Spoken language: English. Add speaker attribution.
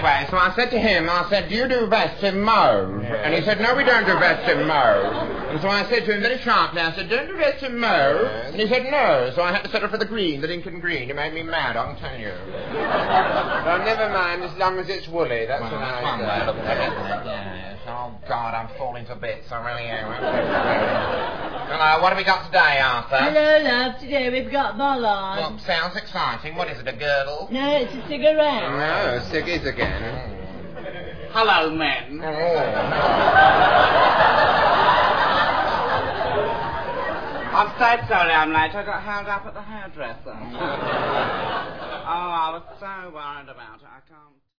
Speaker 1: anyway, so I said to him, do you do vests in mauve? Yeah. And he said, no, we don't do vests in mauve. And so I said to him very sharply, I said, don't do vests in mauve? Yes. And he said, no. So I had to settle for the green, the Lincoln green. It made me mad, I can tell you. But never mind, as long as it's woolly, that's what I say. Yes. Oh, God, I'm falling to bits, I really am. Hello, what have we got today, Arthur?
Speaker 2: Hello, love. Today we've got bollard.
Speaker 1: Well, sounds exciting. What is it, a girdle?
Speaker 2: No, it's a cigarette.
Speaker 1: No, ciggies again.
Speaker 3: Hello, men.
Speaker 1: Oh.
Speaker 3: I'm so sorry I'm late. I got held up at the hairdresser. Oh, I was so worried about it. I can't...